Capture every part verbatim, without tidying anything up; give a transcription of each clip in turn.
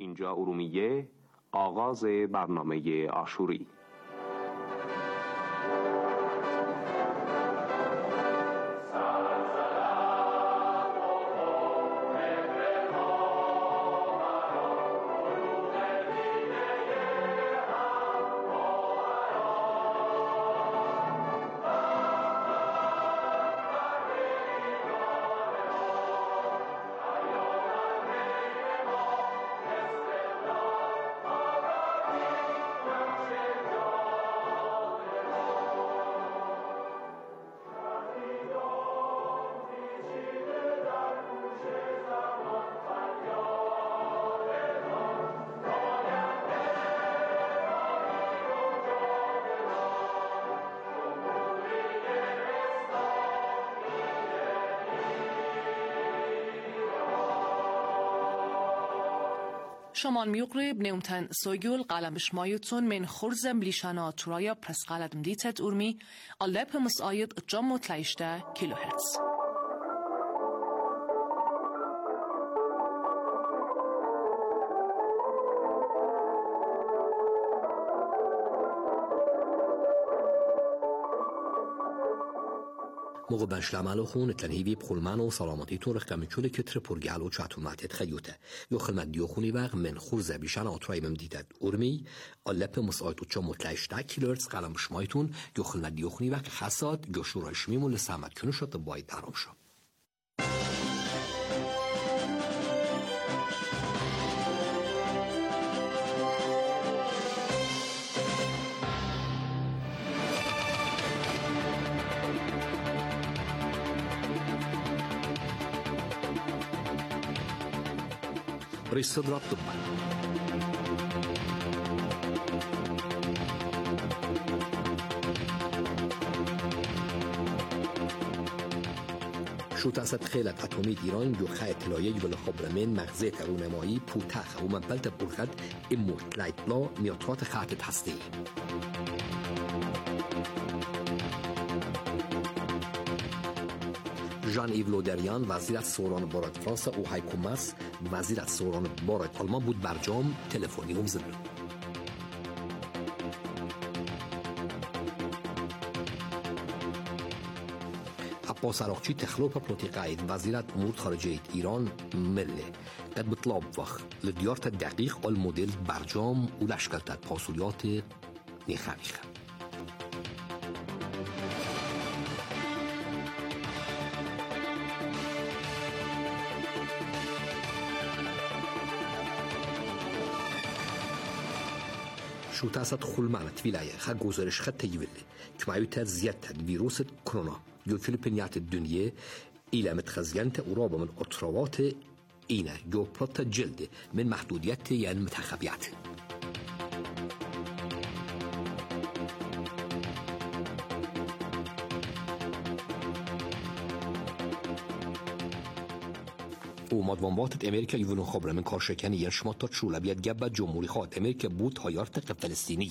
اینجا ارومیه، آغاز برنامه آشوری. شمان میقرب نیمتن سوگل قلم شمایتون من خورزم لیشانا ترایا پرس قلم دیتت ارمی اللپ مساید جام و تلایشته کیلوهرتز. موقع بنشلمالو خون تنهیوی بخولمان و سلامتی تو رقم چوله کتر پرگال و چاتون ماتت خیوته یو خلمت دیو خونی وق من خورزه بیشان آترای ممدیدت ارمی اللپ مسایتو چا متلایشته کیلرز قلم شمایتون یو خلمت دیو خونی وق حساد یو شورای شمیمون لسامت کنو شد باید درام شد. رئيس صدر الطب شو تأسد خيلة أتومية إيران جو خاية تلايج بالخبرمين مغزية رونمائي بوتاخ ومنبلت برخد إمو تلايتلا ميوترات خاطة هستي ژان ایو لودریان وزیر سوران بارد فرانسه و هایکو ماس وزیر سوران بارد آلمان بود برجام تلفنی هم زد. عباس عراقچی تخلوپ پروتیقاید وزیر امور خارجه ایران مله قد بطلاب وقت لدیارت دقیق المدل برجام و لشکرت پاسولیات نیخمیخ. شو تاسد خلمانت ولاية خا گزارش خط تيولي كمايوتا زيادة فيروس كورونا جو كل بنيات الدنيا إلى متخزيانة قرابة من أطروات إينا جو بلطة جلد من محدوديات يعني متخبيات. و مدوانبات امریکا یونو خبره من کارشکنی ین شما تا چوله بیاد گبت جمهوری خواد امریکا بود هایارت فلسطینی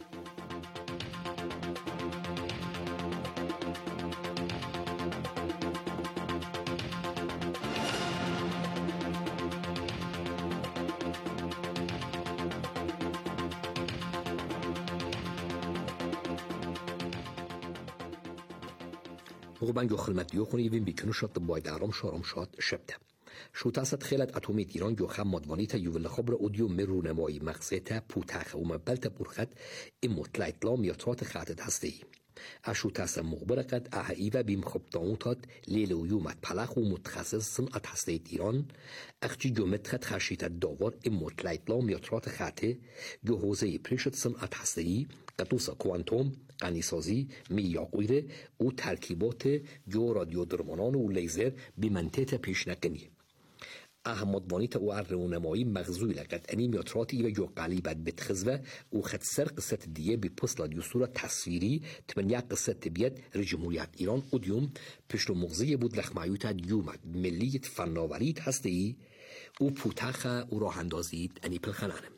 موقع بنگو خلمت دیو خونی وین بیکنو شد باید آرام شارم شاد شبته شو تاسد خیلت اتومیت ایران جو خم مدوانیت یوول خبر اودیو مرونمایی مغزیت پوتاخ و مبلت برخد امو تلایتلا میاترات خاطت هستی اشو تاسد مخبر قد احایی و بیم خبتاونتات لیل و یومت پلخ و متخصص صنعت هستی ایران اخجی جو متخد خشیت داور امو تلایتلا میاترات خاطه جو حوزه پریشت صنعت هستی قطوس کوانتوم قنیسازی میاقویره و ترکیبات جو رادیو درمانان و لیزر بمنطقه پیشنکنی احمد وانیت او رونمایی مغزوی لقد انی میاتراتی و جو قلیبت بتخزوه و خد سر قصه دیه بی پسلا دیوسورا تصویری تمنیا قصه بیاد رجمهوریت ایران اودیوم پشت مغزی بود لخمایوت دیومد ملیت فناوریت هستی و پوتاخ و راه اندازید انی پلخنانم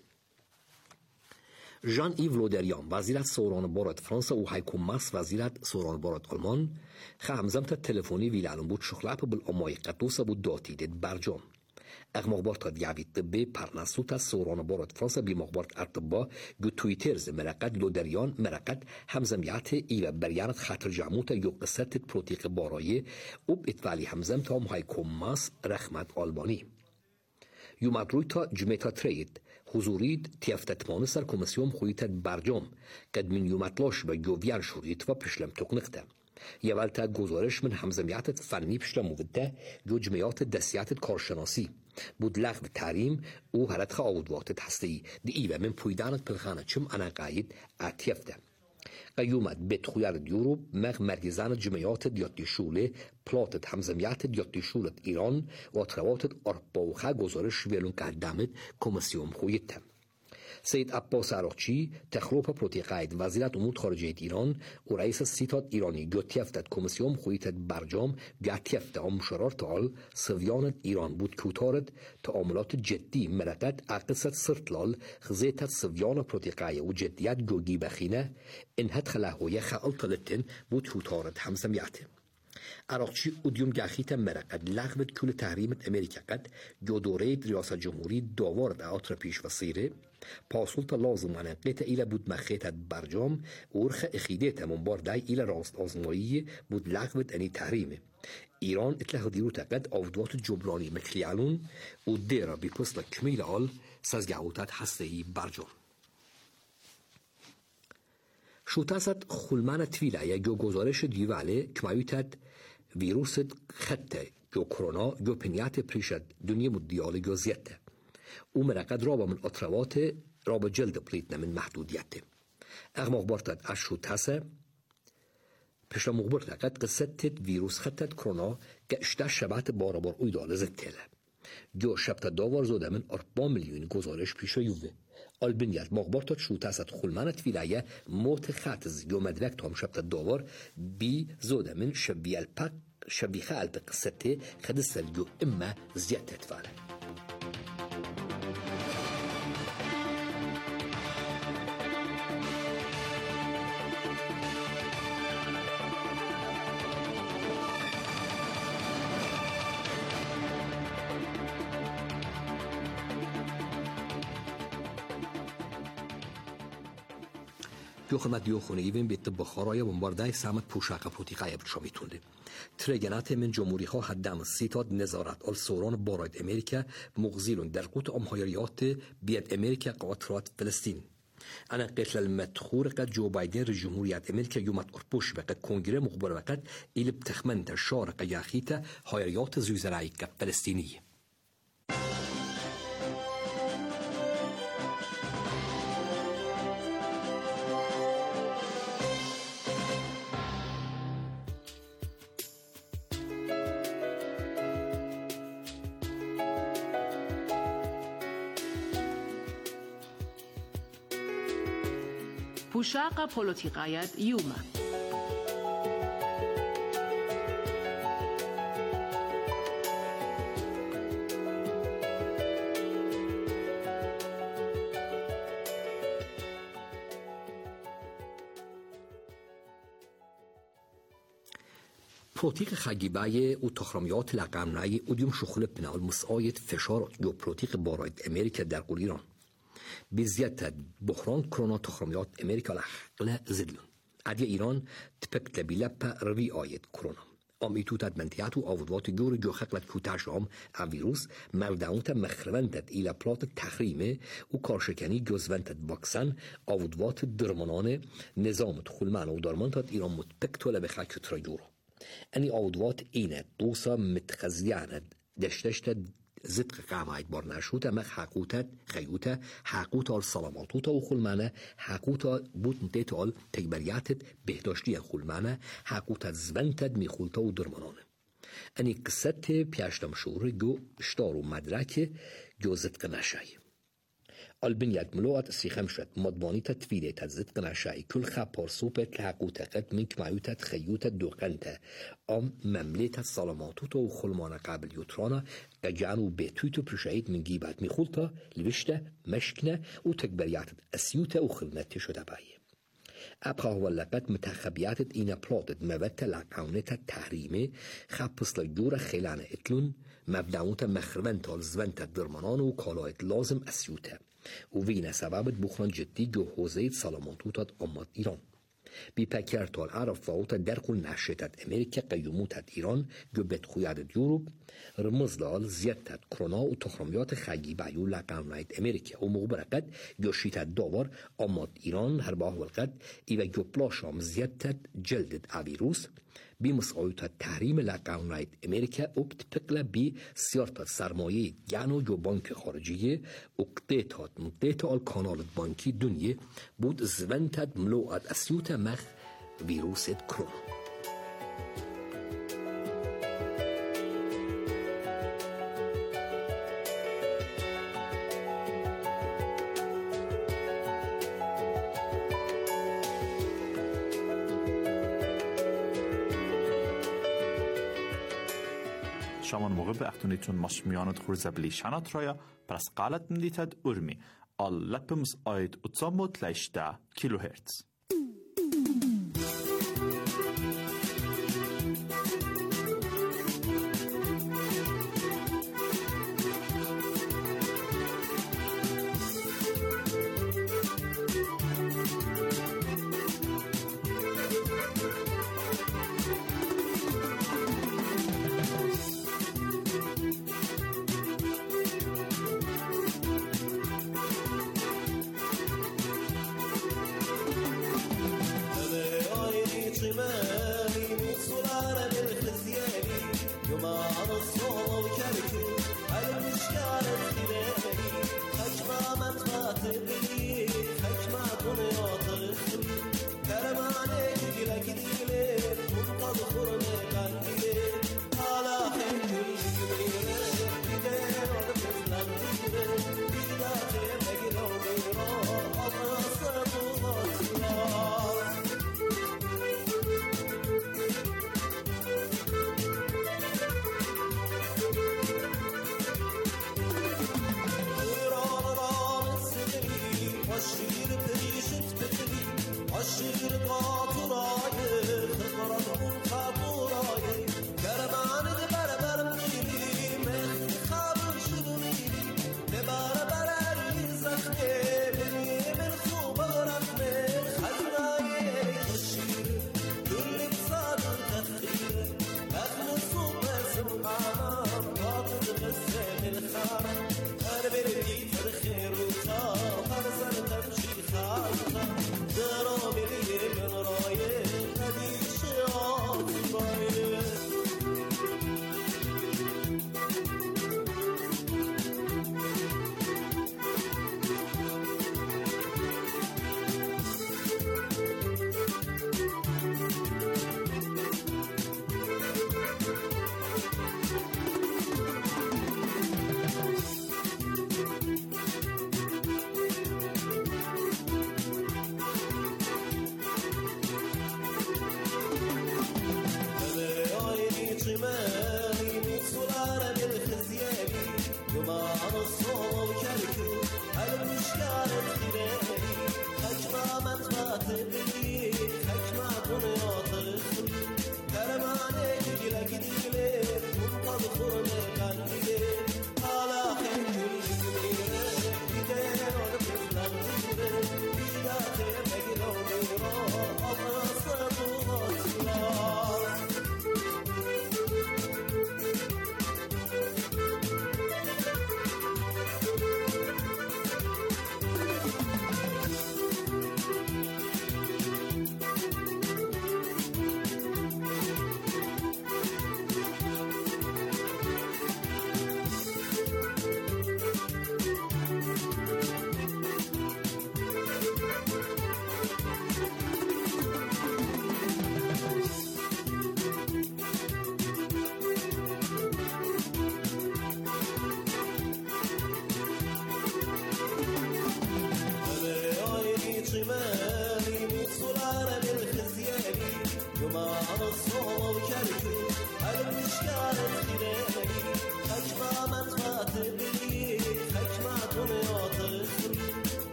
ژان ایو لودریان وزیر سوران بارد فرانسه و هایکو ماس وزیر سوران بارد آلمان خامزمت تلفنی ویلالون بود شخلاپ بالامای قطوسه بود داتی دید برجام مخبرت دیابی طبی پرناسوتا سوران بارد فرانسا بی مخبرت ارتبا جو تویترز مرقد لودریان مرقد همزمیات ایو بریانت خاطر جاموتا یو قصت پروتیق بارایی اوب اتوالی همزم تا مهای کماس رحمت آلبانی یو مدرویتا جمیتا ترید حضورید تیفتت مانسر کمیسیون خویتت برجام قد من یومتلاش به جوویان شورید و پشلم تقنقته یولتا گزارش من همزمیات فنی پشلم موده جو جمعیات دستیات کارشناسی بود لغو تحریم او هرت خواهد هستی دی ایوه من پویدانت پلخانه چم انا قاید اتیفته قیومت بیت خویر دیورو مغ مرگزان جمعیات دیاتی شوله پلاتت همزمیات دیاتی شولت ایران و ترواتت ارباوخه گزارش ویلون که دامد کمیسیون خویده سید عباس عراقچی تخلوپ پروتیقاید وزارت امور خارجه ایران و رئیس سیتات ایرانی گوتیفتت کمیسیون خویتت برجام گاتیفت امشرار تال سویانت ایران بود کوتارد تعاملات جدی مرقد عقصت سرطلال خزیتت سویان پروتیقای و جدیت گوگی بخینه انهت خلاهویه خالطلتن بود کوتارد همزمیاته عراقچی اودیوم گاخیت مرقد لغوت کل تحریمت امریکا قد جودورید ریاست جمهوری داوارد آتر پیش و سیره پاسولت لازم انقیت ایلا بود مخیتت برجام ورخ اخیدیت منبار دای ایلا راست آزمایی بود لغوت انی تحریمه ایران اتلاه دیرو تقد آودوات جبرانی مکلیالون و دیرا بی پسل کمیل آل سازگاوتت هستهی برجام شوتاست خلمان تویلای جو گزارش دیواله کمایوتت ویروس خطه جو کرونا جو پنیات پریشد دنیا مدیال جو زیته او مرقد رابا من اطروات رابا جلد پلیتنا من محدودیته اغم اخبارتت اشوتاسه پشلا مخبرت قد قصتت ویروس خطت کرونا که اشته شبات بارا بار اویدال زدتله جو شبت داور زوده من اربا میلیون گزارش پیشا یوه البنیت مخبرتت شوتاست خلمانت ویلایه موت خاتز جو مدرک تام شبت داور بی زوده من شبی الپق شبی خالب قصته خدستل جو اما زیادت تفاره جو خدمت دیو خونه ایوین بیت بخارای بمباردای سامت پوشاق پروتیقای بچامی تونده ترگنات من جمهوری ها حدام سیتاد نظارت آل سوران باراید امریکا مغزیلون در قوت امهایریات بیاد امریکا قاطرات فلسطین انا قتل المدخور قد جو بايدن رجمهوريات امريكا يوم تقربوش بقى كونغري مخبر بقى اللي بتخمنت الشارقة ياخيتا هايريات زوزرايكا فلسطينية پوشاق پولوتیقایت یوما پروتیق خگیبای و تخرمیات لقمنای اودیوم شخول بنال مساید فشار جو پروتیق باراید امریکا در قول ایران بزیادت بحران کرونا تخرمیات امریکا لحقل زدلون عدی ایران تپک تبیله پا روی آید کرونا آمیتوتت منتیات و آودوات جور جو خقلت کوتاش آم ویروس مرداونت مخروندت ایلا پلات تخریمه و کارشکنی جزونتت واکسن آودوات درمانان نظامت خلمان و درمانتت ایران متپک توله بخا کترا جورو اني عودوات إينة دوسا متخزيانة دشتشت زدق قامايت برناشوتا مخ حقوتا خيوتا حقوتا السلاماتوتا وخلمانة حقوتا بوت نتيتو ال تكبرياتت بهداشتيا خلمانة حقوتا زبنتد ميخولتا ودرمانانة اني قصت بياشتم شور جو اشتارو مدرك جو زدق نشاي البنيات ملوات سيخمشت مضمانيتا تفيدتا زدق نشاي كل خبار سوبت لحقوتا قد منك معيوتا تخيوتا دوقنتا ام ممليتا السلاماتوتا وخلمانة قابل يترانا جانو بيتوتو برشايد من جيبات ميخولتا لبشتا مشكنا وتكبريات اسيوتا وخلنات شدا بايه ابقى هو لقد متخبيات اينا بلاتت مبتا لقاونتا تحريمي خبص لجورة خلانة اتلون مبدعوت مخربن تال زونت درمانان و کالایت لازم اسیوته و وین سبب بخران جدی جو حوزه سلامانتوتات آماد ایران. بی پکر تال عرف فاوت درقل نشتت امریکا قیوموتت ایران جو بدخویاد یوروب رمزلال زیادت کرونا و تخرمیات خگی بعیو لقنایت امریکا و مغبرقت جو شیتت داور آماد ایران هر باه والقد ایو جو پلاشام زیادت جلدت اویروس بی مسعویت تحریم لقنایت امریکا ابت پقل بی سیارت سرمایه گانو جو بانک خارجیه اقتیتات مقتیت آل کانالت بانکی دنیه بود زونتت ملوعت اسیوت مخ ویروست کرونا. شامان موقع به اختونیتون مشمیانت خورزه بلیشانات رایا پرس قالت ملیتد ارمی آل لپمز آید اتزاموت لیشده کیلو هرتز. Aşırı katurayı, kıvranın kapurayı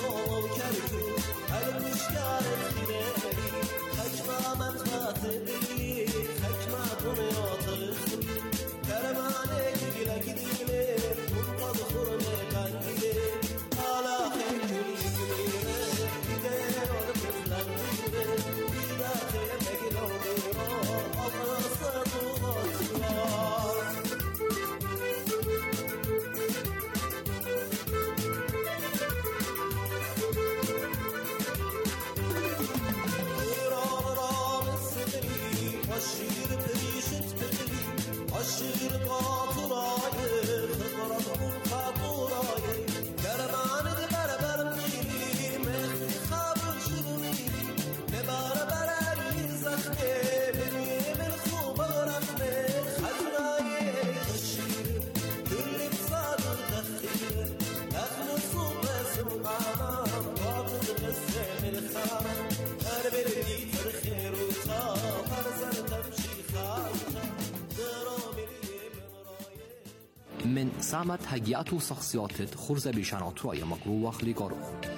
من سامت هجيات وشخصيات خرزة بشانات رأي مقروة لقارو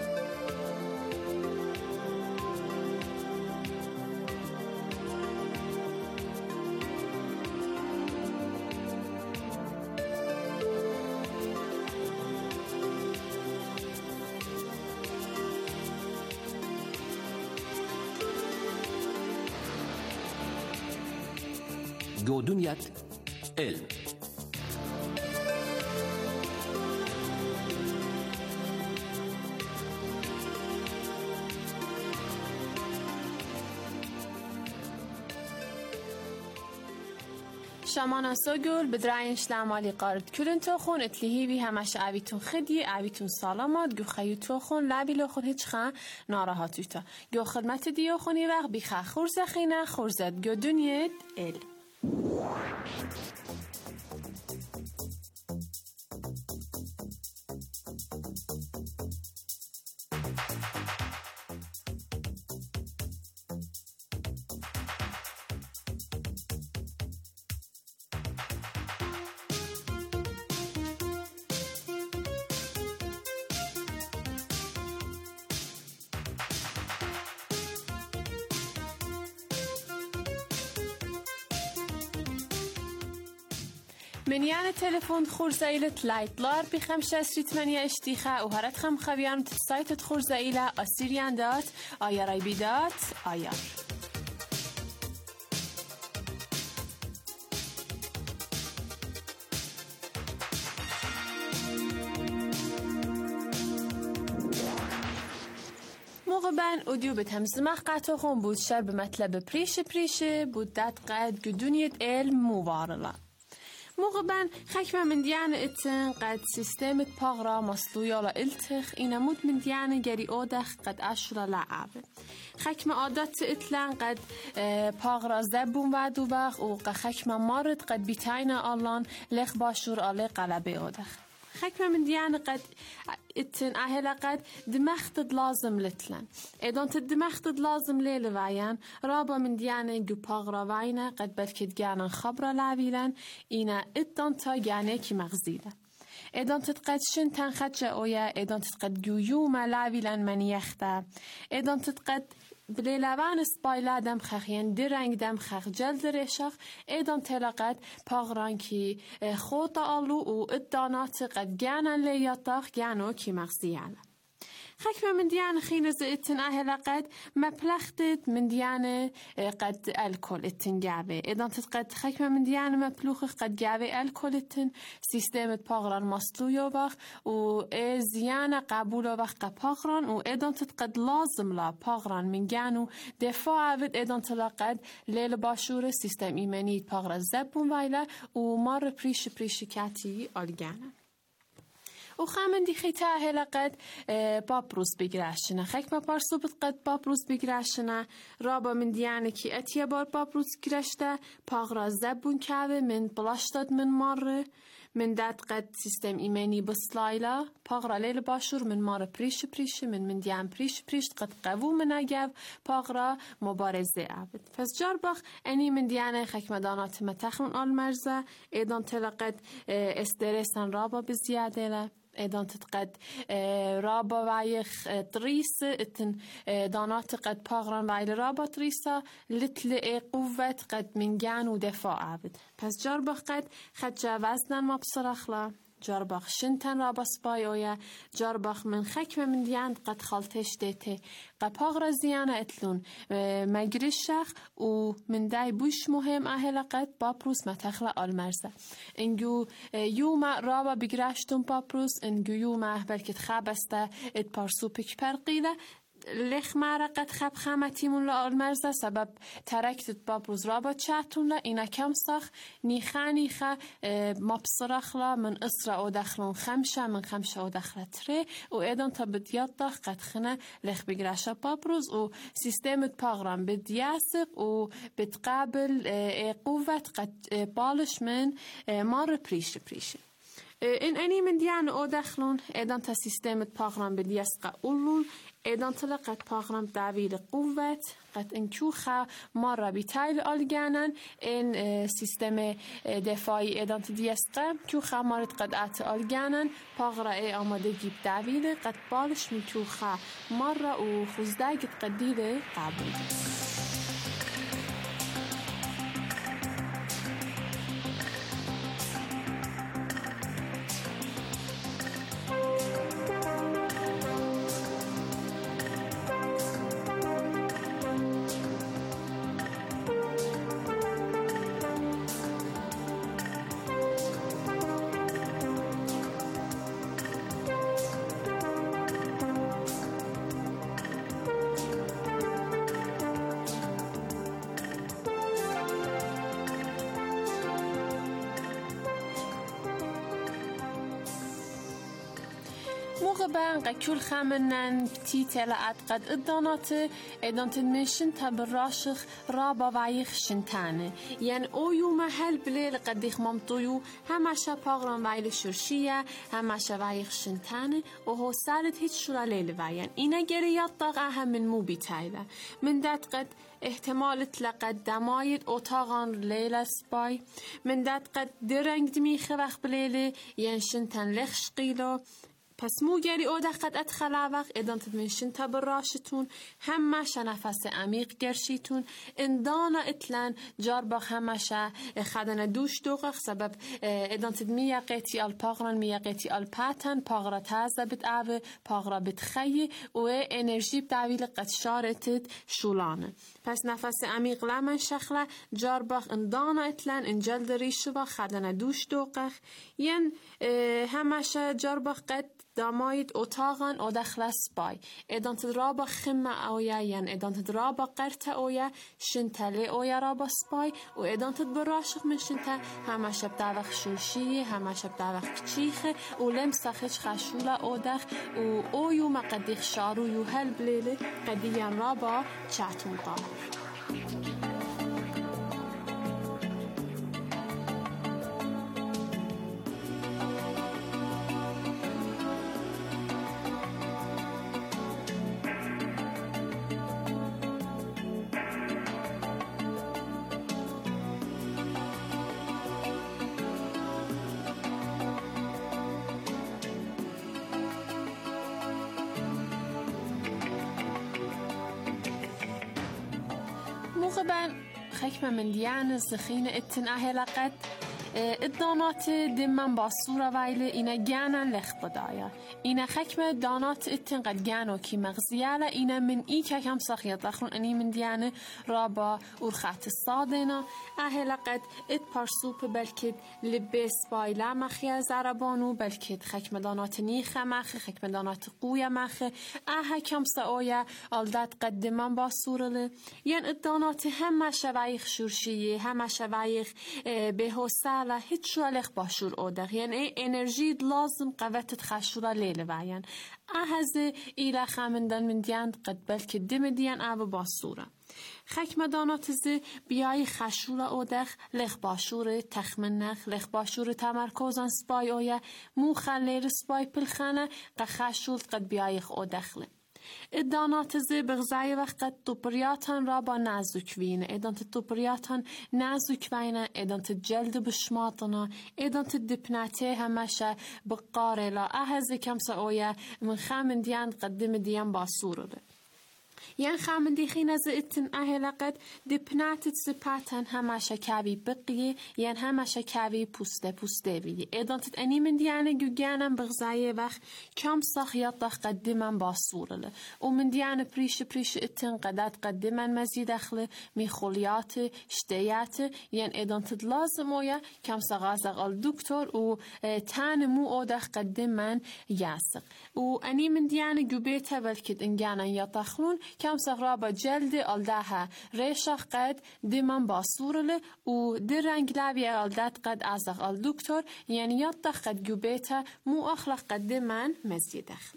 جو دنيا علم شمانا سوگل بدراین شلمالی قارد کلن تو خون اتلیهی بی همش عویتون خدی عویتون سالامات گو خیوتو خون لبیلو خود هیچ خان ناراحتویتا گو خدمت دیو خونی وقت بی خا خورز خینه خورزد گو دنیت ال من يعني تلفون خورزايلة لايتلار بخمسة ثمانية اشتيخة وهرت خم خبيان تسايت خورزايلة أسيريان دات آيار ايبيدات آيار موقبان اوديو بتهمزمخ قاتوخون بود شر بمطلب پریش پریشه بود داد قد گدونیت علم موارلا موقبان خکمه من دیانه اتن قد سیستمت پاغرا مصلویا لا التخ اینمود من دیانه گری اودخ قد اشرا لعبه خکمه عادت اتلان قد پاغرا زبون وعدو بخ و خکمه مارد قد بیتاینا آلان لخ باشور آله قلبه اودخ خکمه من دیانه قد اتن اهلا قد دمختد لازم لتلن ایدان تدمختد لازم لیل وعیان رابا من دیانه گو پاغرا وعینه قد برکت گانن خبرا لعویلن اینا ادان تا گانه کی مغزیلن ایدان تتقد شن تنخد جا اویا ایدان تتقد گویو ما لعویلن من یخته ایدان تتقد بلیلوان سپایلا دم خخین درنگ دم خخ جلد رشخ ایدان تلاقت پاغران کی خود آلو و ادانات قد گانن لیاتاخ گانو کی مغزیانه خکمه من دیانه خیلی زیتن اهلا قد مپلختت من دیانه قد الکل اتن جاوه ایدان تتقد خکمه من دیانه مپلوخ قد جاوه الکل اتن سیستمت پاغران مصلویو وقت و زیانه قبولو وقت پاغران و ایدان تتقد لازم لا پاغران من جانو دفاع عود ایدان تلاقد لیل باشور سیستم ایمنی پاغران زبون ویله و مار پریش پریش کتی آلگانه و خامن دی خیتا هلا قد بابروس بگراشنه خک ما پارسو بد قد بابروس بگراشنه رابا من دیانه کی اتیا بار بابروس گراشته پاغرا زبون کاوه من بلاشتاد من ماره من داد قد سیستم ایمنی بسلایلا پاغرا لیل باشور من ماره پریش پریش من من دیان پریش پریش قد قوو من اگاو پاغرا مبارزه عبد پس جار باخ انی من دیانه خک مدانات متخون آل مرزه ایدان تلقد استرسن رابا بزیاده له إدانت قد رابا وعيخ تريسة إتن دانات قد باغران وعيل رابا تريسة لتلقي قوة قد من جان ودفاع عبد پس جربخ قد خد جوازنا ما بصرخلا جربخ شنتن رابا سبايويا جربخ من خكمة من ديان قد خلطش ديته قد زيانة اتلون مجرشخ ومن داي بوش مهم اهلا قد بابروس ما تخلق المرزة انجو يوم رابا بگرشتون بابروس انجو يوم بلكت خابسته ات پارسو پک پرقيلة لخ معرقت خب خمتیمون لآل مرزه سبب ترکتت بابروز رابط شعتون لا اینا کم ساخ نیخه نیخه ما بصرخلا من اسرع او دخلون خمشه من خمشه او دخله تره و ایدان تا بدیاد داخ قد خنه لخ بگرشه بابروز و سیستمت پاغرام بدیاسق و بتقابل قوت قد بالش من مار پریش پریشه این انی من دیان او دخلون ایدان تا سیستمت پاغرام بدیاسق اولول ایدان تلقت پاغرام دعویل قوت قد انکوخه ما را بیتایل آلگانن این سیستم دفاعی ایدان تدیسقه کوخه مارد قد ات آلگانن پاغرا ای آماده گیب دعویل قد بالش میکوخه ما را و خوزدگت قدیل قبول موقع قكول خامنن تيتل عد قد الدانات إدان تدمشن تبراشخ رابا وعيخ شنتانه يعني او يوم هل بليل قد يخممطويو هماشا باغران وعيل شرشية هماشا وعيخ شنتانه وهو سالت هيت شورا ليل وعيان إنا جريات طاقها من مو بيتايلة من دات قد احتمال تلقد دمايد اتاقان ليلة سباي من دات قد درنگ دميخه وقت بليله يعني شنتان لخش قيلو پس مو گری او دقت ادخلا وقت ادان تدمنشن تبراشتون همش نفس عمیق گرشیتون اندانا اتلن جارباخ همش خدن دوش دوغخ سبب ادان تدمی قیتی آل پاغران می قیتی آل پاتن پاغرا تازه بد آوه پاغرا بتخیی و انرژی بدویل قد شارتت شولانه پس نفس عمیق لمن شخله جارباخ اندانا اتلن انجل دریشوا خدن دوش دوغخ ین همش جارباخ قد داماید اتاقان او دخل سبای ادان تدرابا خمه اویا ین ادان تدرابا قرت اویا شنتله اویا رابا سبای و ادان تدبراشق من شنته همه شب داوخ شوشی همه شب داوخ کچیخه و لمسخش خشولا او دخ و او یوم قدیخ شارو یو هل بلیله قدیان رابا چاتون قامر موقبا خكمة من ديان الزخينة اتن اهلا قد الدانات دمن باصورة ويلي إنا جانا لخ بدايا إنا خكمة دانات اتن قد جانو كي مغزيالة إنا من إيكا كم سخيط دخلون أني من ديانة رابا ورخات الصادنا أهلا قد ات بارسوب بلكد لبس بايلا مخيا زربانو بلكد خكمة دانات نيخة مخي خكمة دانات قوية مخي أها كم سأويا ألدات قد دمن باصورة لي ين الدانات هم شويخ شورشية هم شويخ بهوسا لا هیچ شوالخ باشور اودخ یعنی انرژی لازم قوت خشورا لیل وعین احزه ایلا خامندن من دیان قد بلکه دم دیان او باسوره خکم دانات زی بیای خشورا اودخ لخ باشور تخمنخ لخ باشور تمرکزان سپای اویا مو خلیل سپای پلخانه قد خشور قد بیای اودخله ادانات زی بغزای وقت توپریاتان را با نازک وینه ادانت توپریاتان نازک وینه ادانت جلد بشماطنا ادانت دپناته همشه بقاره لا اهزي كم سويا من خامن ديان قدم ديان باصوره ين خامن دي خينا زئتن اهلقت دپنات سپاتن همشه كاوي بقيه ين همشه كاوي پوسته پوسته بي ادانت اني من ديان جوجانم بغزاي وقت كم صخيات قدمن باصوره ومن ديان بريش بريش اتن قدات قدمن مزيد دخل ميخوليات شتيات ين ادانت لازم ويا كم سغازق الدكتور و تان مو اودخ قدمن ياسق و اني من ديان جوبيتا بلكت انجانا يطخلون كم سغرابا جلد الدها ريشخ قد دمان باصورله و درنگ لابي الدات قد ازق الدكتور يعني يطخ قد جوبيتا مو اخلق قدمن مزيد دخل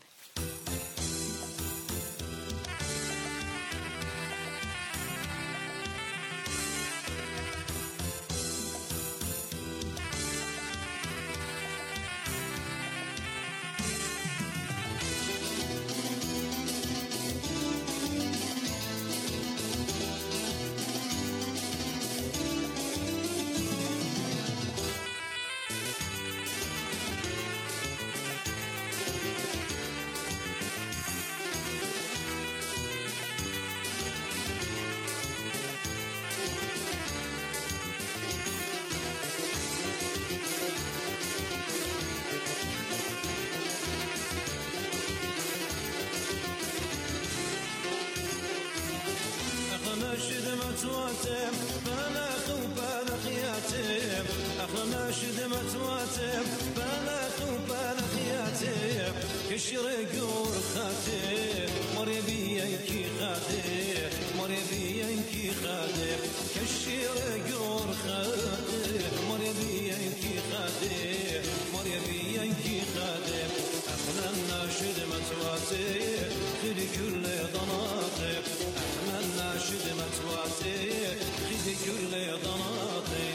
ناشد متواتم بلا خوبان خياتم أخلا ناشد متواتم بلا خوبان خياتم كشرق ورخاتم مريبي ينكي خاتم مريبي ينكي خاتم كشرق ورخاتم مريبي ينكي خاتم مريبي ينكي خاتم أخلا ناشد متواتم خلي كل ضناطم ناشد متواتي خذي كل ضناطي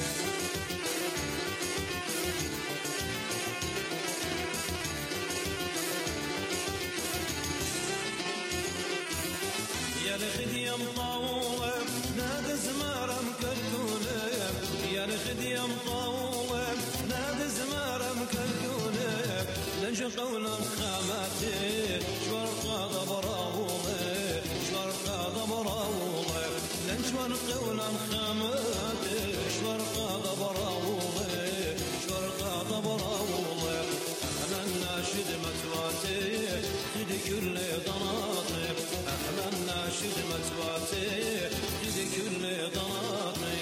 يا لخدي مطاوم نادى زمارم كالكولم يا لخدي مطاوم نادى زمارم كالكولم لنج قول خاماتي شورقا ضبراومي شوار قولا خامات شوار قاض براوضي شوار قاض براوضي أحنا الناشد متواتي خذ كل ضناطي أحنا الناشد متواتي خذ كل ضناطي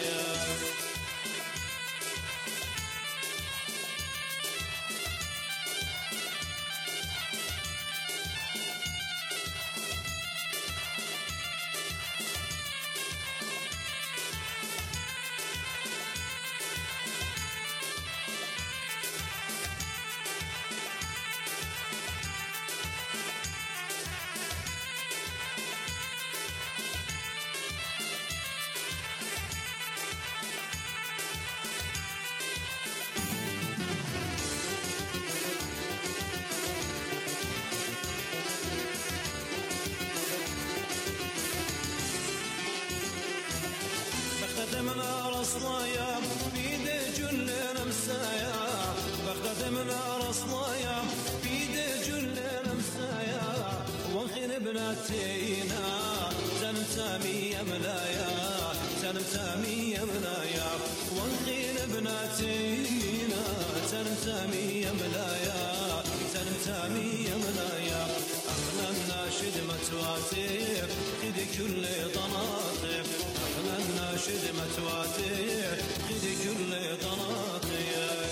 بخدمنا رصلايا بيد جلنا مسايا بخدمنا رصلايا بيد جلنا مسايا وخير بناتينا تنتمي ملايا تنتمي ملايا وخير بناتينا تنتمي ملايا تنتمي ملايا احنا الناشد متواتر خذ كل ضناطر احنا الناشد متواتر خذ كل ضناطر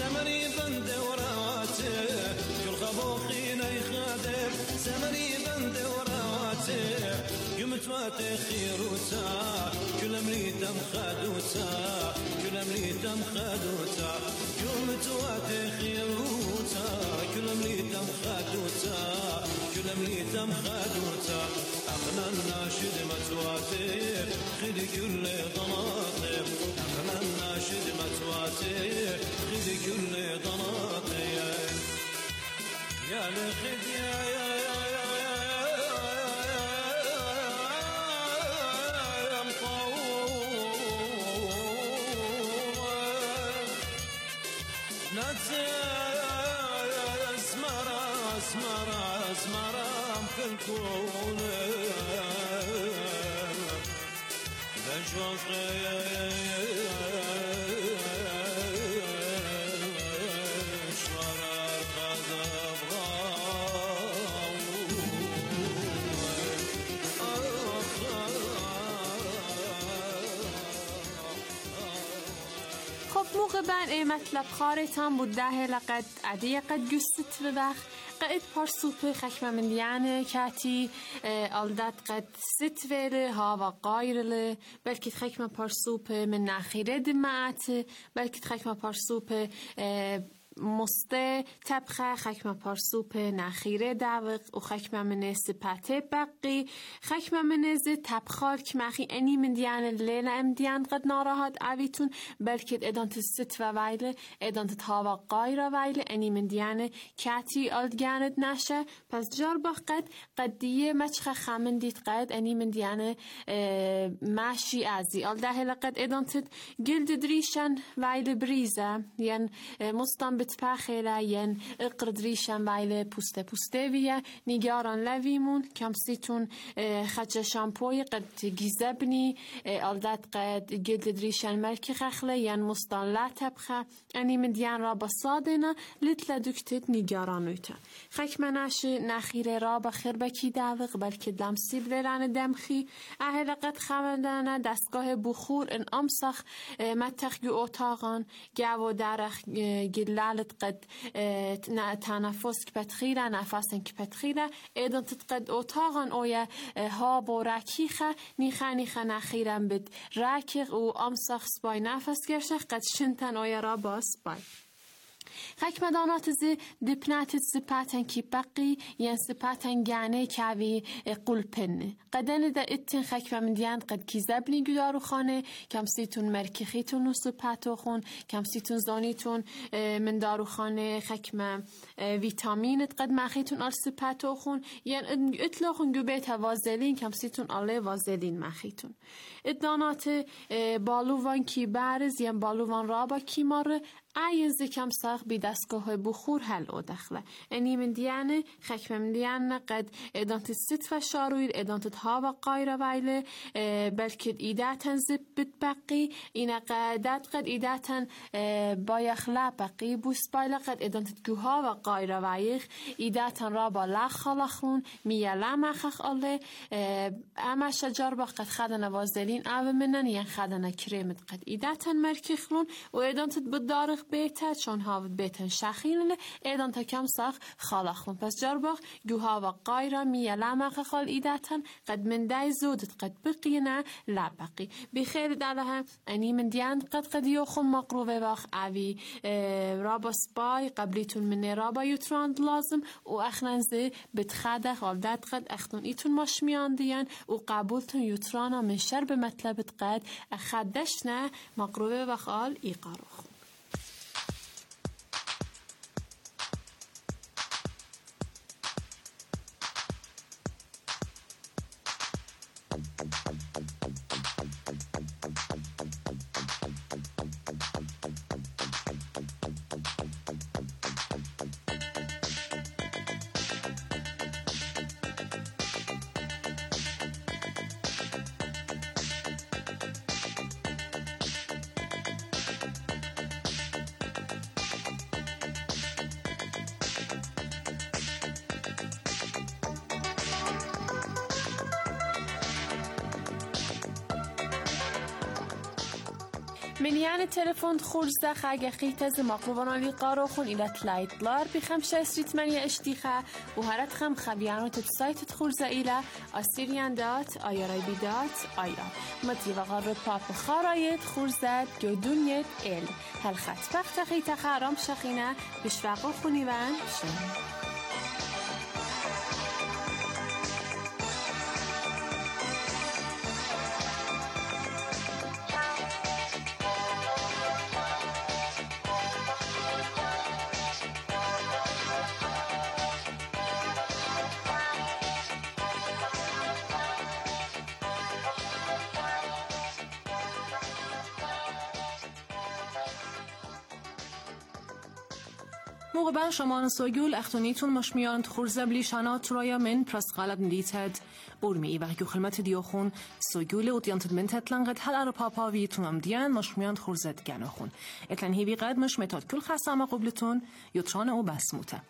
سمري بند وراته كل خبوخين يخادم سمري بند وراته قمت واتخيروتا كل امريتم خدوتا كل امريتم خدوتا قمت واتخيروتا كل امريتم خدوتا كل امريتم خدوتا اخنا الناشد متواتر خذ كل ضناطر اخنا الناشد متواتر خذ كل ضناطر يا لخذ يا يا يا موقع بن مطلب خارتان بود ده لقد عدی قد گست و وقت قد پرسوپ خشم من دیانه کاتی آلدت قد ست وره ها و قایرله بلکه خشم پرسوپ من نخیره دمعت بلکه خشم پرسوپ مسته تبخه خکم پارسوپ نخیره دوق و خکم من سپته بقی خکم من ز تبخال کمخی انی من دیان لیل ام دیان قد ناراحت اویتون بلکه ادانت ست و ویله ادانت تاوا قایرا ویله انی من دیان کاتی آلدگاند نشه پس جار با قد قدیه مچخ خامن دیت قد انی من دیان ماشی ازی آل ده لقد ادانت گلد دریشن ویله بریزه یعن مستان بتپخیره ین اقرد ریشن ویله پوسته پوسته ویه نگاران لویمون کمسیتون خچه شامپوی قد گیزبنی آلدت قد گلد ریشن ملکی خخله ین مستان لا تبخه انی من دیان را بسادنا لطل دکتت نگارانویتا خکمناش نخیره را بخیر بکی دوق بلکه دمسی بلران دمخی اهل قد خمدانه دستگاه بخور ان امسخ متخ گو اتاقان گو درخ گلالت قد تنفس کپتخیره نفسن کپتخیره ایدان تتقد اتاقان اویا ها با رکیخه نیخه نیخه نخیرم بد رکیق و امسخ سپای نفس گرشه قد شنتن اویا را با سپای خکمدانات زی دپنات سپاتن کی بقی ین سپاتن گانه کاوی قلپن قدن دا اتن خکم من دیان قد کیزبنی گدارو خانه کم سیتون مرکخیتون و سپاتو خون کم سیتون زانیتون من دارو خانه خکم ویتامینت قد مخیتون آل سپاتو خون ین اطلاقون گو بیت وازلین کم سیتون آله وازلین مخیتون ادانات بالوان کی برز ین بالوان رابا کی ماره ایز کم ساق بی دستگاه بخور حل او دخله انی من دیانه خکم من دیانه قد ادانت ست و شارویر ادانت ها و قایره ویله بلکه ایداتن زب بقی این قدت قد ایداتن بایخلا بقی بوس بایله قد ادانت گوها و قایره ویخ ایداتن را با لخ خلاخون میالا مخخ آله اما شجار با قد خدن وازلین او منن ین خدن کرمت قد ایداتن مرکی خلون و ادانت بدارق بیته چون ها بیتن شخیل ایدان تا کم ساخ خالخون پس جرباخ گوها و قایرا میالا مخ خال ایداتن قد من دای زودت قد بقینا لبقی بخیر دلها انی من دیان قد قد یوخون مقروبه باخ اوی رابا سپای قبلیتون من رابا یوتراند لازم و اخنانزه بتخاده غالدت قد اختون ایتون ماشمیان دیان و قبولتون یوترانا من شرب مطلبت قد اخدشنا مقروبه باخ آل ایقاروخ من تلفن خورزده خاگه خیت از مقروبانالی قارو خون ایلت لایت لار بخمشه سریت منی اشتیخه و هرت خم خبیانو تت سایت خورزه ایله آسیریان دات آیارای بی دات آیا مطی و غار پاپ خارایت خورزد گودونیت ایل هل خط بخت خیت خارام شخینه بشوقو خونی ون شن. موقع بر شما سوگول اختونیتون مشمیان خورزه بلیشانات رایا من پرست غالب ندیتد برمی و هکو خلمت دیوخون سوگول و دیانتد من تتلنگد هل ارو پاپاویتون هم دیان مشمیان خورزه دگنوخون اتلن هیوی قد مش متاد کل خسامه قبلتون یطران او بسموته.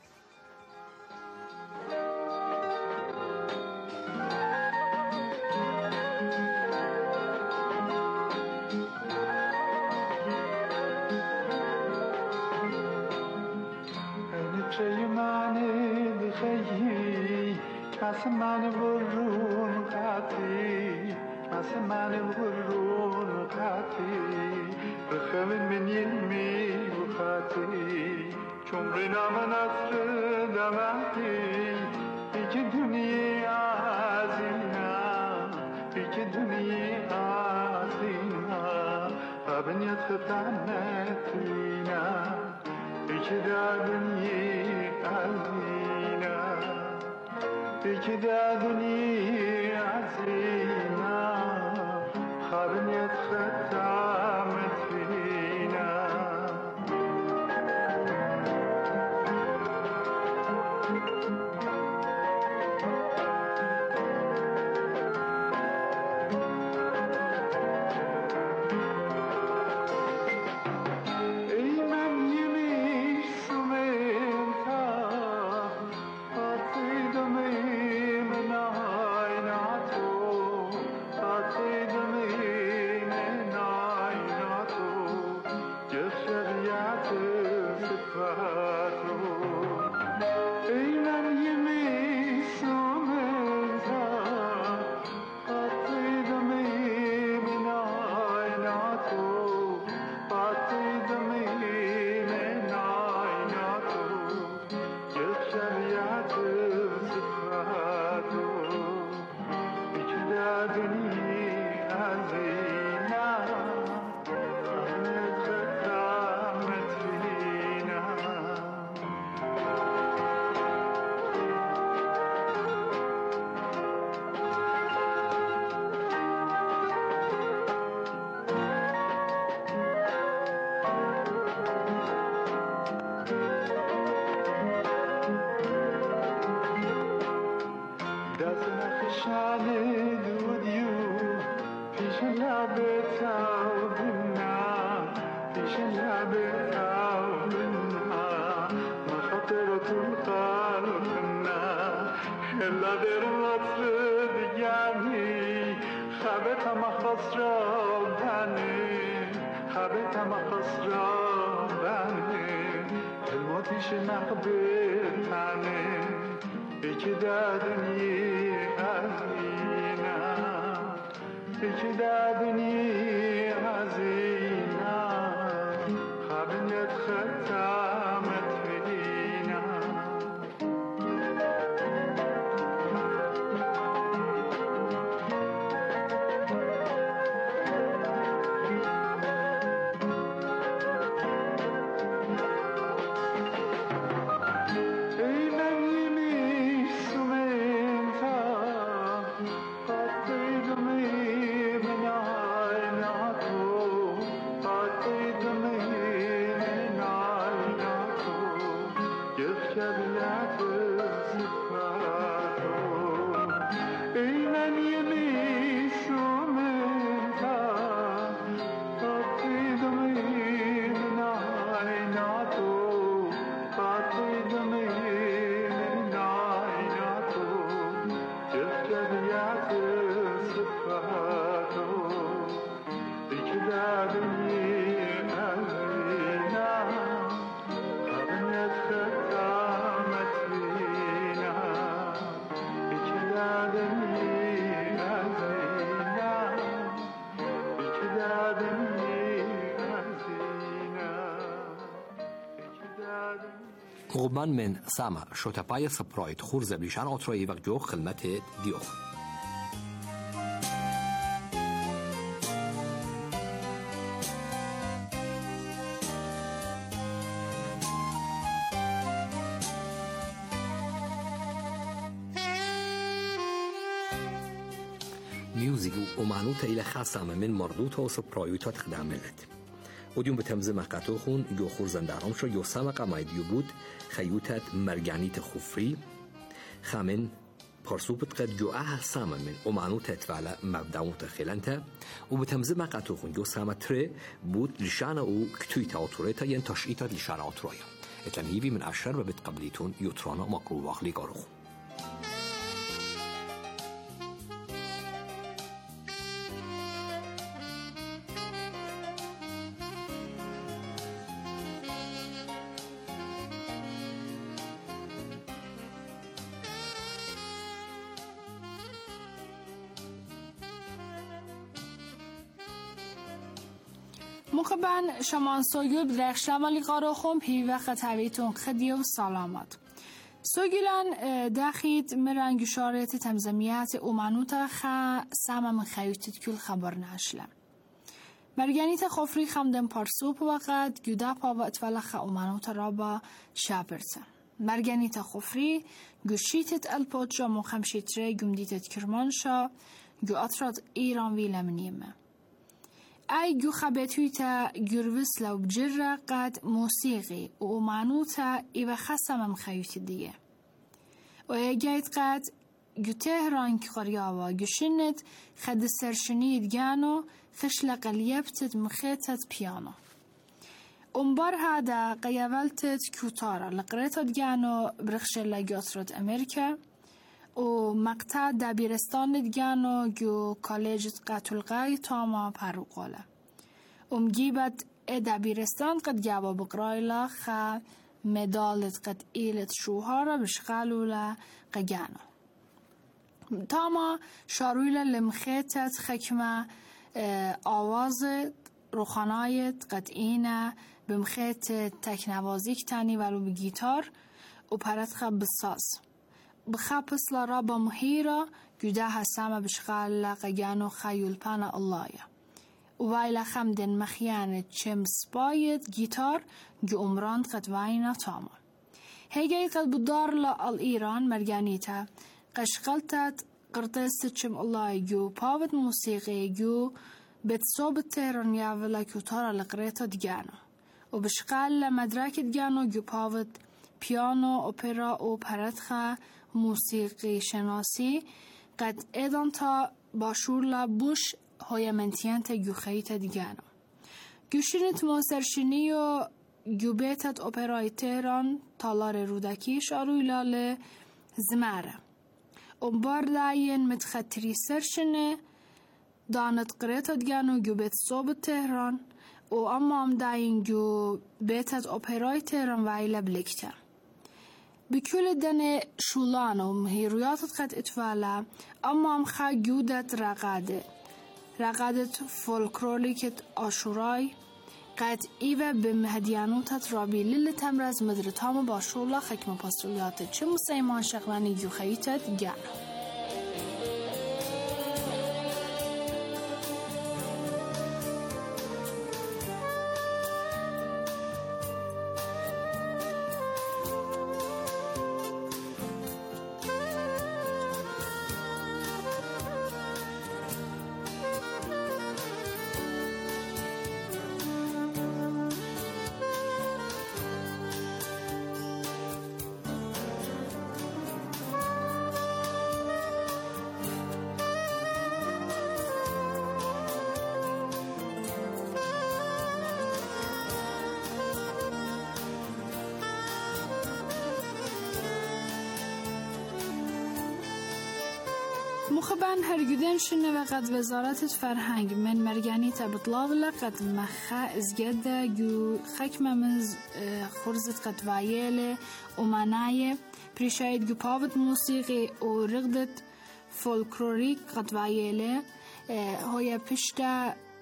من برون قطی مثل من برون قطی بخمن من یلمی بخطی چون رینا من اصر دمتی بیچه دنیا عزینا بیچه دنیا عزینا ابنیت خطانت لینا بیچه دنیا عزینا بیچه دنیا عزینا خبنیت خطامت فینا Thank you. غبان من ساما شوتا پای سپراید خورز بلیشان آترایی وقت جو خدمت دیوخ. ميوزيك ومعنوتا إلى خاصة من مردوتا وسبرايوتا تخداملت وديوم بتمزي مقاتوخون يو خورزن دارمشو يو سامقا مايديو بود خيوتات مرجانيت خفري خامن پارسوبت قد جو أها ساما من ومعنوتا تفعل مبدعوتا خلانتا وبتمزي مقاتوخون يو ساما تري بود لشانا و كتويتا وطوريتا ين تشئيتا لشانا وطوريا اتلمهيبي من أشهر وبت قبليتون يوترانا مقرو واخلي قاروخ. مخبن شمان سوگل بدرخ شمالی قاروخم هی وقت هویتون خدیو و سلامت سوگلان داخید مرنگ شارت تمزمیات اومانوتا خا ساما من خیوتت کل خبر نشلم مرگانیت خفری خمدن پارسوب وقت گودا پا و اتفالا خا اومانوتا رابا شابرتا مرگانیت خفری گوشیتت الپوچا مخمشیتره گمدیتت کرمانشا گو اطراد ایران وی لمنیمه أي جو خبتويتا جروس لو بجرة قد موسيقي ومعنوتا إيوه خاصة مخيوتي ديه ويجايت قد جو تهران كقرياوة جو شنت خد السرشنيد جانو خشلق اليبتت مخيتت بيانو أمبار هذا قيابلتت كوتارا لقريتت جانو برخشة لجاترات أمريكا ومقطع دبیرستان دیگانو جو کالج قطلقای تاما پروقاله امگیبت دبیرستان قد جواب قرایلا خا مدالت قد ایلت شوهارا بشغالولا قجانو تاما شارویلا لمخیتت خکمه آواز روخانایت قد اینه بمخیت تکنوازیک تانی ولو بگیتار و پرت خب بساز بخابس لرابا مهيرة جداها سامة بشغال لقيانو خيول بانا اللهيا ووايلا خمدن مخيانة شمس بايد جيتار جو أمران قد واينا تاما هيجي قد بدار لالإيران مرجانيتا قشقلتت قرطست شم الله جو باوت موسيقى جو بتصوب التيران يافلا كوتارا لقريتا دجانو وبشغال لمدراك دجانو جو باوت بيانو اوبرا او پرتخه موسیقی شناسی قد ایدان تا باشور لبوش های منتینت گوخیت دیگانو گوشینت موسرشینی و گوبیتت اوپرای تهران تالار رودکی شاروی لاله زماره امبار داین متخطری سرشنه دانت قریت دیگانو گوبیت صوب تهران و اما هم داین گوبیتت اوپرای تهران وایل بلکته بكل دنه شولانو هيروياتت قد اتفالا اما هم خا جودت رقاده رقاده فولكلوريكت آشوراي قد ايوه بمهديانوتت رابي للي تمرز مدرتام باشولا خكم پاستولیات چه مسيمان شغلاني جو خيتت جانو مخبن هرگودن شنه وقت وزارت فرهنگ من مرگانی تبطلاق لقد مخا ازگده جو خکممز خورزت قد وایل اومانای پریشاید جو پاوت موسیقی و رغدت فولکلوریک قد وایل های پشت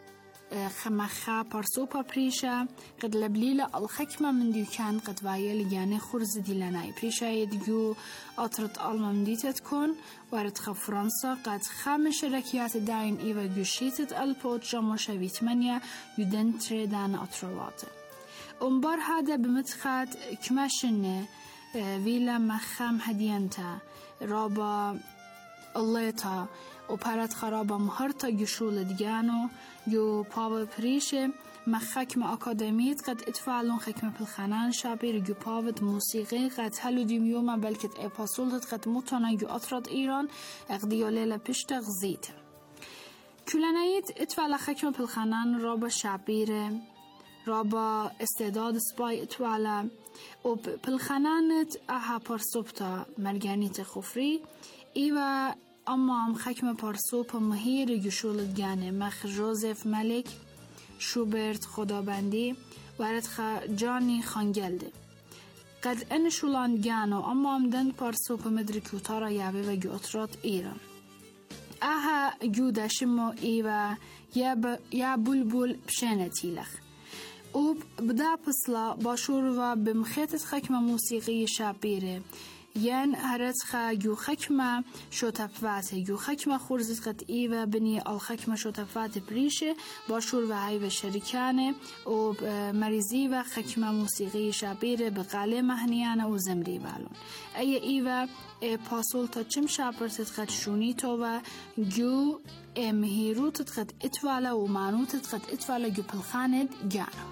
خمخا پرسوپا پریشا قد لبليلة الخكمة من ديو كان قد وايل يعني خرز دي لناي بريشا يديو أطرت ألما من ديتة تكون وارد خف فرنسا قد خامش ركيات داين إيوا جوشيتت البوت جاموشا ويتمانيا يدن تريدان أطروات أمبار هذا بمتخات كماشن ويلا مخام هدينتا رابا الليتا و پرت خرابا مهرتا گشول دیگانو یو پاو پریشه مخکم اکادمیت قد اتفعلون خکم پلخانان شابیر یو پاوت موسیقی قد هلو دیمیوما بلکت اپاسولت قد متونا یو اطراد ایران اقدیالیل پشت غزیت کلانایت اتفعل خکم پلخانان رابا شابیره رابا استعداد سپای اتفعل و پلخانانت اها پرسوبتا مرگانیت خفری ایوا اما هم خکم پارسوپ مهیر گشول گانه مخ جوزف ملک شوبرت خدابندی ورد خ جانی خانگلده قد ان شولان گانو اما هم دن پارسوپ مدرکوتارا یابه و گوترات ایران اها گودشمو ایوا یا بلبل بشنتی لخ او بدا پسلا باشور و بمخیتت خکم موسیقی شابیره ين هرتخا جو خكمة شو تفات جو خكمة خورزت قد إيوة بني الخكمة شو تفات بريشة باشور وهاي وشركانة ومريزي وخكمة موسيقي شابيرة بقالة مهنيانة وزمري بالون أي إيوة باسول تجم شابرتت قد شونيتو و جو مهيروتت قد اتوالا ومانوتت قد اتوالا جو بالخاند جانو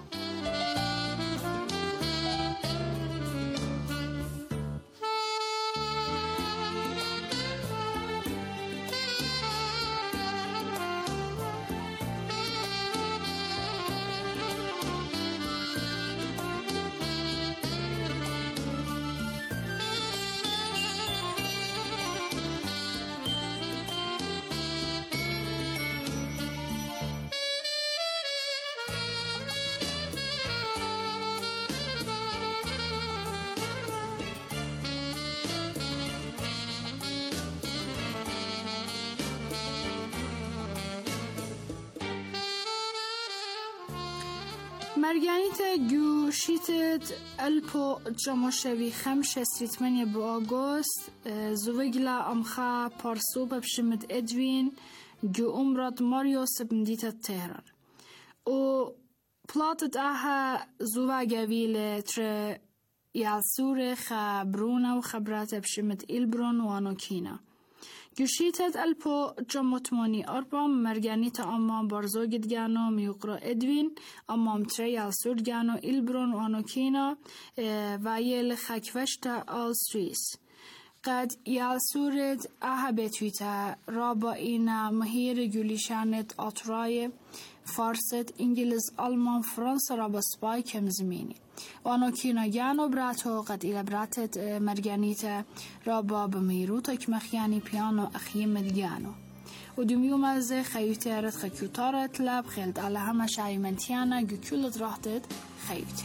مرگانیت گوشیتت الپو جاموشوی خمش ستمانية بأغسطس زوجلا أمخا بارسوبة بشمت إدوين جو أمرات ماريوس بمدينة تهران و بلاتت أها زوجا ويل تر يالسور خبرونا وخبرات بشمت إلبرون وانوكينا گوشیتت الپو جمعتمانی اربام مرگانیت امام برزوگت گانو میوقرا ادوین امام تریال سود گانو ایلبرون وانوکینا و یل خکوشتا آل سویس قد یال سورد اها بتویتا رابا اینا مهیر گولیشانت آترای فارست انگلیز آلمان فرانسا رابا سپای کم زمینی وانوکینا گانو براتو قد ایلا براتت مرگانیت رابا بمیروتا کمخیانی پیانو اخیم دگانو و دومیوم از خیوتیارت خیوتارت لب خیلد على همه شایمنتیانا گو کلت راحتت خیوتی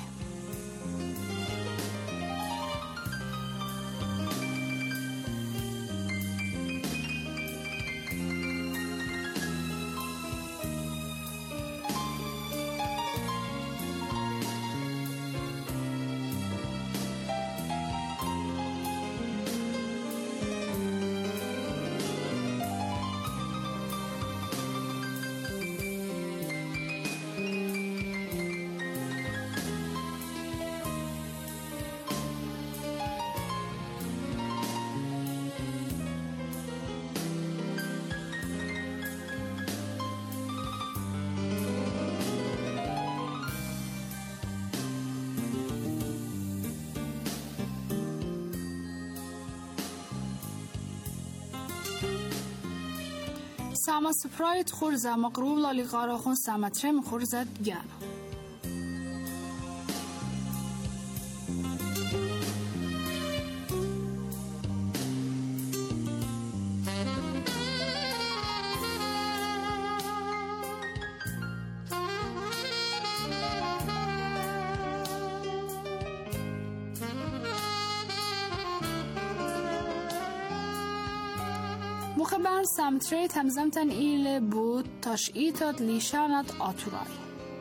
ساما سپرایت خورزه مقروب لالی قاراخون سامترم خورزت گانو مخبن سمتری تمزمتن ایل بود تاش ایتاد لیشانت آتورای.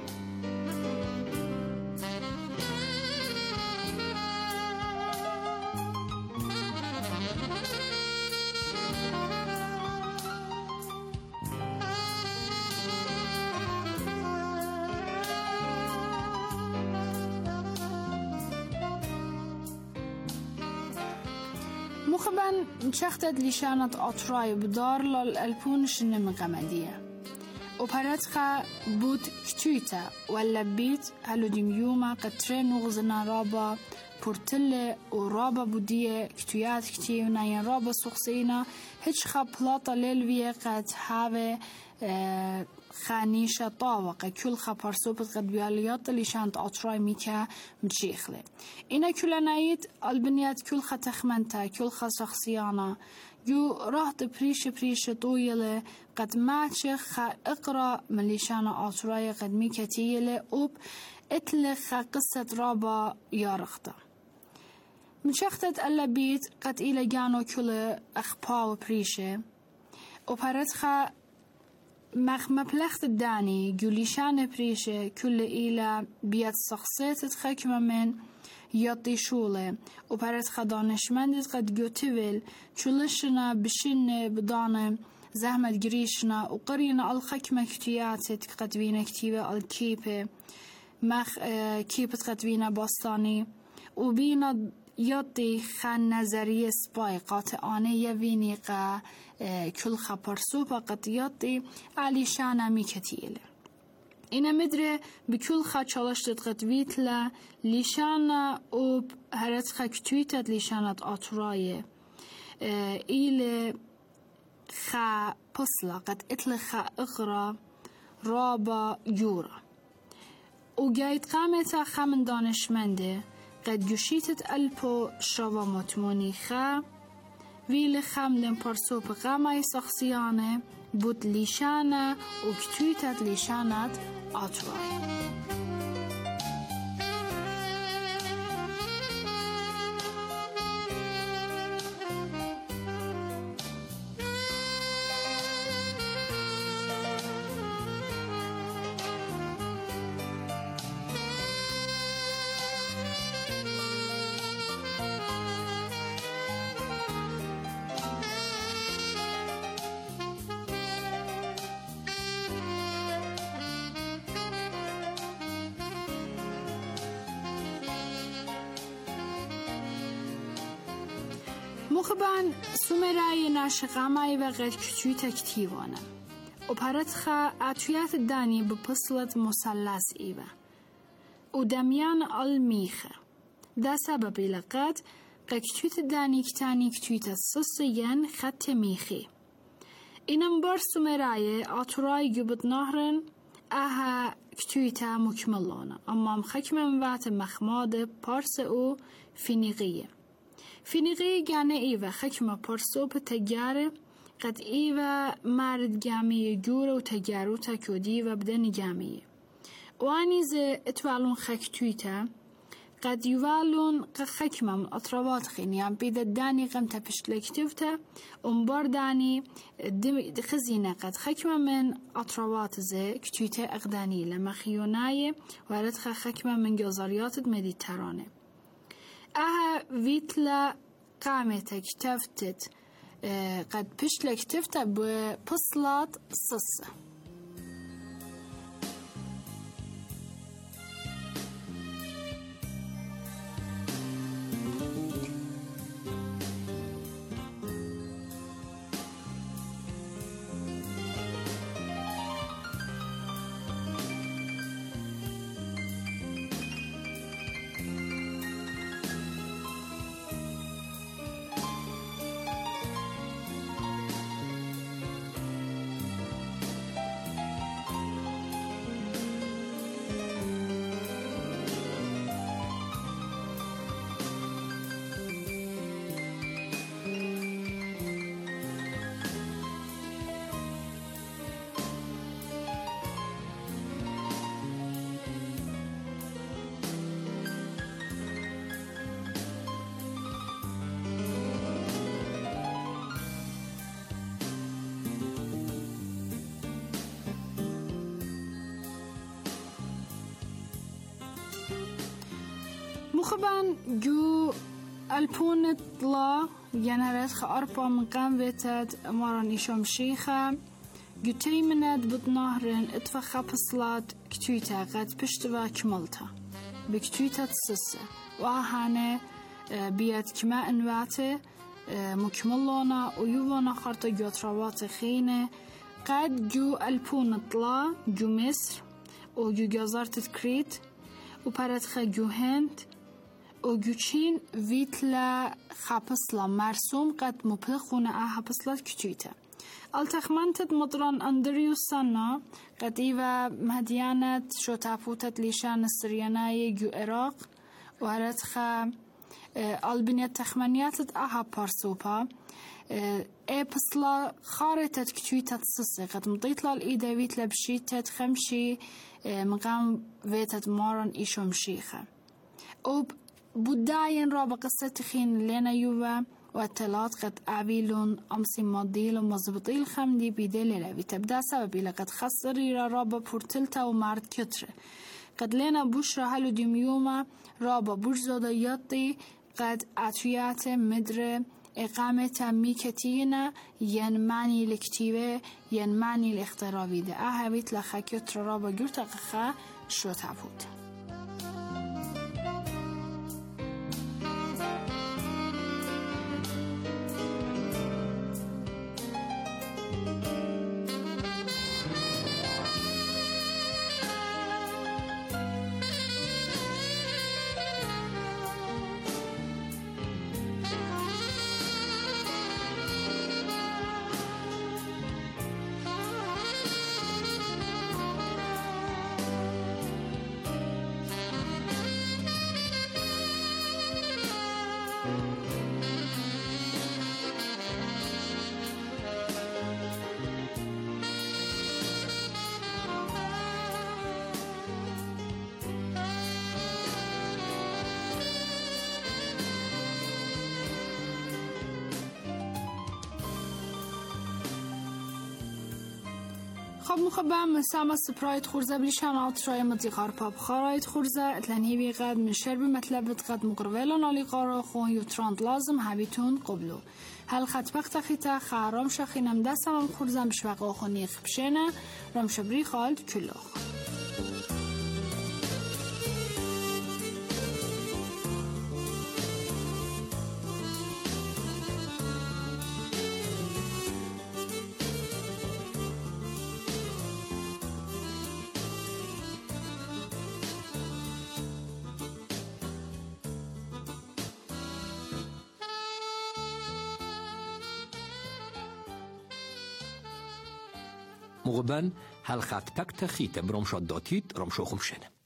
مخبن شختت لیشانت آتورای بدار لال الپونش نمقمدیه. وبرتخا بود كتويتا ولا بيت هلو ديميوما قطرين نغزنا رابا بورتلة ورابا بودية كتويات كتير وناين رابا سوخسينا هيش خا بلاطة للوية قد هاوه اه خانيشة طاوقة كل خا برسوبت قد بياليات اللي شانت أطراي ميكا متشيخلة إنا كلنايت البنيات كل خا تخمنتا كل خا شخصيانا يو راحت بريش بريش طويلة قد ماتشخ خا اقرأ مليشانا أطراي قد ميكا تيلة وب اتلخ خا قصة رابا يارختا من شختت ألا بيت قد إلى جانو كل أخبا وبريشة وبرتخا مخ مبلغت الداني جوليشان بريشة كل إلى بيت شخصيت خكمة من يطي شولة وبرتخا دانشمندت قد جوتيفل شولشنا بشن بدانة زحمة جريشنا وقرينا الخكمة كتياتت قد بينا كتيبة الكيبة مخ كيبة قد بينا باستاني وبينا يطي خان نظرية سباي قاطعانة يبيني قا كل خبر سوبا قد يطي علي شانا ميكتيلة إنا مدري بكل خا چالشتت قد ويتلا ليشانا وب هرتخا كتويتت ليشانت آتوراية إيلي خا بصلا قد اتلخا اغرى رابا يورا وجايت قامتا خامن دانشمنده قد جوشيتت ألبو شوا مطموني خا ويل خاملن برسو بغامي شخصيانه بود ليشانه وكتويتت ليشانت آتواي مخبن سومرای ناشقامای و غیر کتوی تکتیوانه و پرتخا اتویات دانی بپسلت مسلس ایوه و دمیان المیخه ده سببی لقد قکتویت دانی کتانی کتویت سسیین خط میخی اینم بار سومرای آتورای گبت نهرن اها کتویتا مکملانه اما مخکم وقت مخماد پارس او فینیقیه فينيغي جانا إيوة خكمة برسوب تجارة قد إيوة مارد جامية جورة وتجارو تاكودي وبدن جامية واني زي اتوالون خكتويتا قد يوالون خكمة من أطروات خينيان بيدا داني غمتا بشتلكتوفتا ومبار داني خزينة قد خكمة من أطروات زي كتويتا أغداني لما خيوناية وردخا خكمة من جزاريات المديترانة اها ويتلا قامتك تفتت اه قد بشلك تفتت ببصلات صصة مقبان جو البون طلا ينهرت خأربا من قام بيتد أمارا نيشوم شيخة جو تيمند بطنهرن اتفخا بصلات كتويتا قد بشتوا كملتا بكتويتا تسسة وآهانة بيت كما انواته مكملونا ويوونا خارطة جوتروات خينة قد جو البون طلا جو مصر وجو جزارة كريت وبارتخا جو هند وجو تشين فيتلا خابصلا مرسوم قد مبلغونا آها بصلات كتويتا التخمنتت مطران أندريو سانا قد إيوا مهديانة شو تابوتت ليشان السرياناي جو إراق وهرتخا البنية تخمنياتت آها بارسوبا اي بصلا خارطة كتويتا تسسي قد مضيطلا الإيدا فيتلا بشيتت خمشي مقام فيتت مارن إيشو مشيخة وب بوداين رابا قصة تخين لنا يوبا والتلات قد أعبيلون أمسي ماديل ومزبطيل خمدي بيديل لابي تبدا سببي لقد خسري رابا بورتلتا ومارد كتر قد لنا بشرة هلو ديميوما رابا برزودا يطي قد أتويات مدر إقامة ميكتينا ينماني الكتيبة ينماني الاخترابي ده أهبت لخا كتر رابا جرتا قخا شو تعبود خب مخبا من سامة سبرايت خورزة بليشان عطرايا مديقار باب خارايت خورزة اتلانهي بيقاد من شرب مطلبت قد مقربيلان علي قارا خون يوتراند لازم هبيتون قبلو هل خط بقت خيتا خارام شخينم دستم خورزة بشوق خوني خبشينة رام شبري خالد كلوخ مغبن هل خط بك تخيت برمشات داتيت رمشو خمشنه